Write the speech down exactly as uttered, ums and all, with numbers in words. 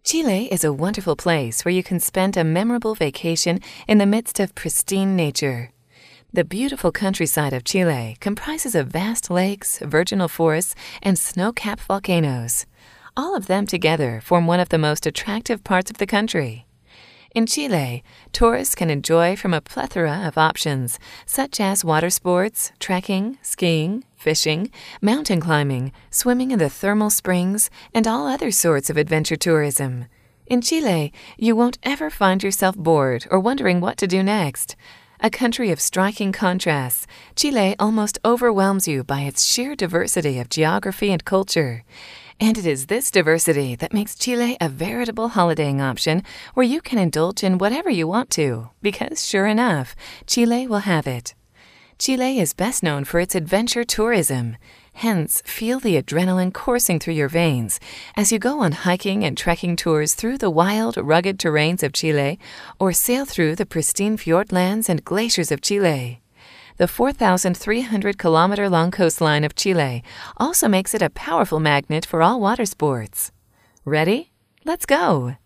Chile is a wonderful place where you can spend a memorable vacation in the midst of pristine nature. The beautiful countryside of Chile comprises of vast lakes, virginal forests, and snow-capped volcanoes. All of them together form one of the most attractive parts of the country. In Chile, tourists can enjoy from a plethora of options, such as water sports, trekking, skiing, fishing, mountain climbing, swimming in the thermal springs, and all other sorts of adventure tourism. In Chile, you won't ever find yourself bored or wondering what to do next. A country of striking contrasts, Chile almost overwhelms you by its sheer diversity of geography and culture. And it is this diversity that makes Chile a veritable holidaying option where you can indulge in whatever you want to, because sure enough, Chile will have it. Chile is best known for its adventure tourism. Hence, feel the adrenaline coursing through your veins as you go on hiking and trekking tours through the wild, rugged terrains of Chile or sail through the pristine fjordlands and glaciers of Chile. The four thousand three hundred kilometer long coastline of Chile also makes it a powerful magnet for all water sports. Ready? Let's go!